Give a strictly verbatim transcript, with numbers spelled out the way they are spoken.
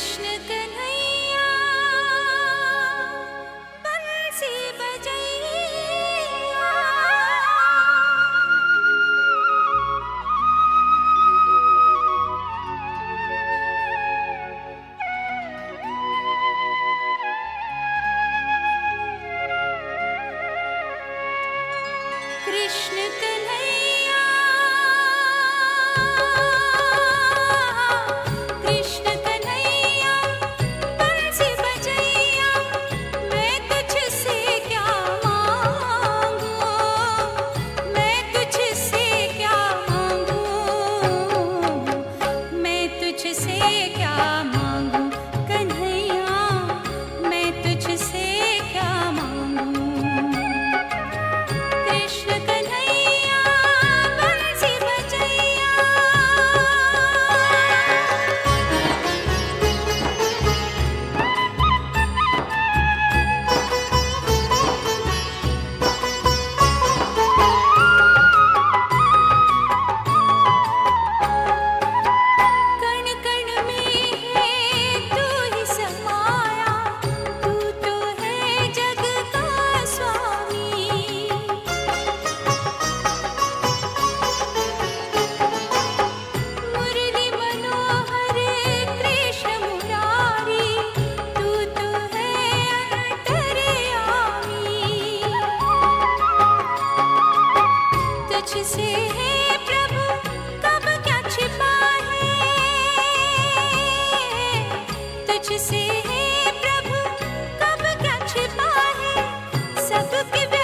कृष्ण कन्हैया बंसी बजैया। कृष्ण कन्हैया कृष्ण कन्हैया बंसी बजैया। मैं तुझसे क्या मांगू, मैं तुझसे क्या मांगू, मैं तुझसे क्या मांगू कन्हैया, मैं तुझसे क्या मांगू। कृष्ण कन्हैया बंसी बजैया। कण कण में है तू ही समाया, तू तो है जग का स्वामी। मुरली मनोहर कृष्ण मुरारी, तू तो है अंतर्यामी। तुझसे है प्रभु कब क्या छिपा है, तुझसे है प्रभु कब क्या छिपा है। सबके